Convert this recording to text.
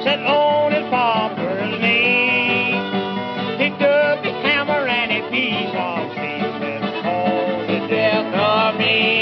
sat on his father's knee, picked up his hammer and he beat on me, and called the death of me.